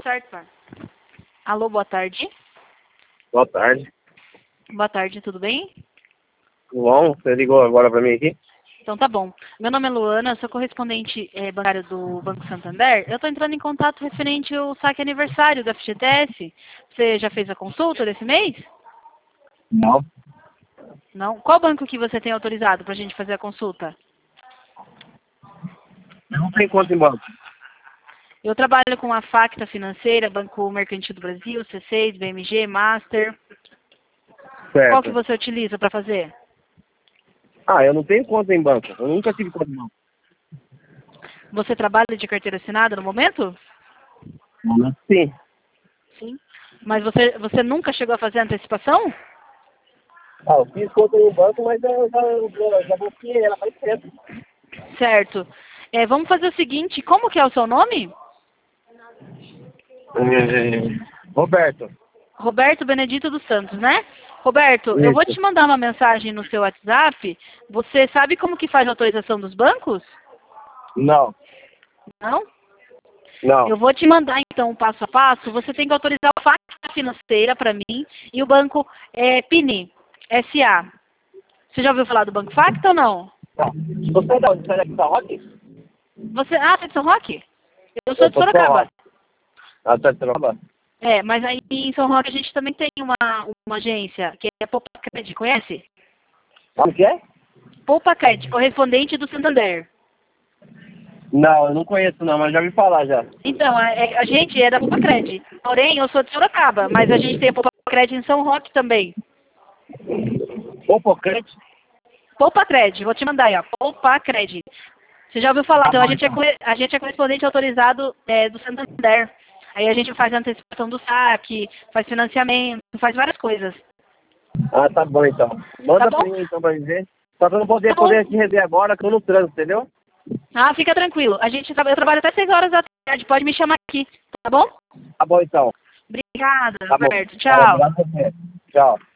tarde, pai. Alô, boa tarde. Boa tarde. Boa tarde, tudo bem? Bom, você ligou agora para mim aqui? Então tá bom. Meu nome é Luana, sou correspondente bancária do Banco Santander. Eu estou entrando em contato referente ao saque aniversário do FGTS. Você já fez a consulta desse mês? Não. Não? Qual banco que você tem autorizado para a gente fazer a consulta? Eu não tenho conta em banco. Eu trabalho com a Facta Financeira, Banco Mercantil do Brasil, C6, BMG, Master. Certo. Qual que você utiliza para fazer? Ah, eu não tenho conta em banco. Eu nunca tive conta em banco. Você trabalha de carteira assinada no momento? Sim. Sim. Mas você nunca chegou a fazer antecipação? Ah, eu fiz conta em banco, mas eu já bloqueei ela faz tempo. Certo. Vamos fazer o seguinte, como que é o seu nome? Roberto. Roberto Benedito dos Santos, né? Roberto, eu vou Isso. te mandar uma mensagem no seu WhatsApp. Você sabe como que faz a autorização dos bancos? Não. Não? Não. Eu vou te mandar então o passo a passo. Você tem que autorizar a Facta Financeira para mim e o banco PINI, SA. Você já ouviu falar do Banco Facta ou não? Não. Você é da onde? Você é daqui da Roque? Você é de São Roque? Eu sou Eu de sou de São Sorocaba. Roque. Ah, tá de Sorocaba? Mas aí em São Roque a gente também tem uma agência, que é a Poupacred, conhece? Sabe o que é? Poupacred, correspondente do Santander. Não, eu não conheço não, mas já ouvi falar já. Então, a gente é da Poupacred. Porém, eu sou de Sorocaba, mas a gente tem a Poupacred em São Roque também. Popocante? Poupacred, vou te mandar aí, ó. Poupacred. Você já ouviu falar? Tá Então, bom, então. a gente é correspondente autorizado do Santander. Aí a gente faz a antecipação do saque, faz financiamento, faz várias coisas. Ah, tá bom então. Tá Manda bom? pra mim então pra me ver. Só que eu não Tá bom. poder te rever agora, que eu tô no trânsito, entendeu? Ah, fica tranquilo. Eu trabalho até 6 horas da tarde. Pode me chamar aqui, tá bom? Tá bom então. Obrigada, Tá bom. Roberto. Tá, Tchau. obrigado a você. Tchau.